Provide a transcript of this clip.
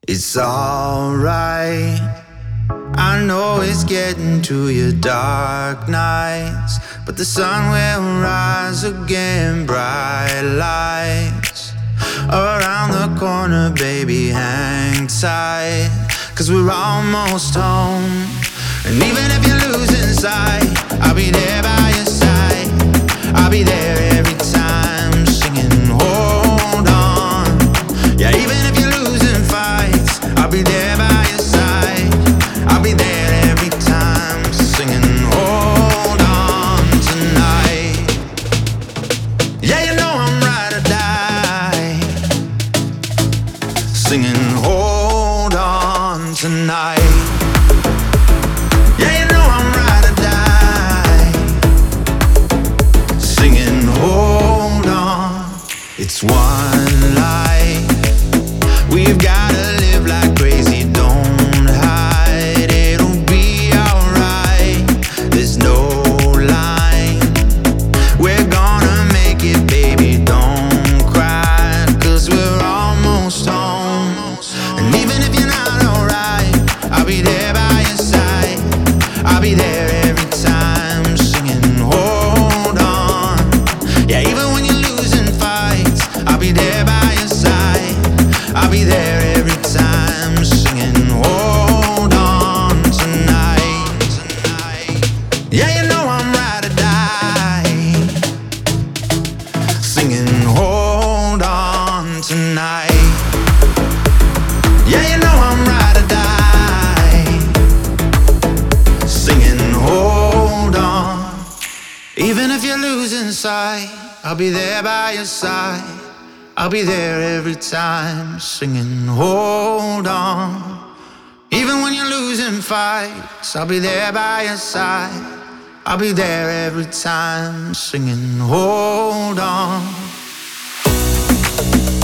It's alright. I know it's getting to your dark nights, but the sun will rise again. Bright lights around the corner, baby, hang tight, 'cause we're almost home. And even if you're losing sight, I'll be there by your side. I'll be there every time, singing hold on. Yeah, even if you're losing fights, I'll be there by your side. I'll be there every time, singing hold on tonight. Yeah, you know I'm ride or die, singing hold on tonight. Yeah, you know I'm ride or die, singing hold on. It's one life, we've gotta live like crazy, don't hide. It'll be alright, there's no line. We're gonna make it, baby, don't cry, 'cause we're almost home. And even if you're not alright, I'll be there by your side. I'll be there every time, singing hold on. Yeah, even when you're losing fights, I'll be there by your side. I'll be there every time, singing hold on tonight. Yeah, you know I'm ride or die, singing hold on tonight. Yeah, you know I'm ride or die, singing hold on. Even if you're losing sight, I'll be there by your side. I'll be there every time, singing hold on. Even when you're losing fights, I'll be there by your side. I'll be there every time, singing hold on.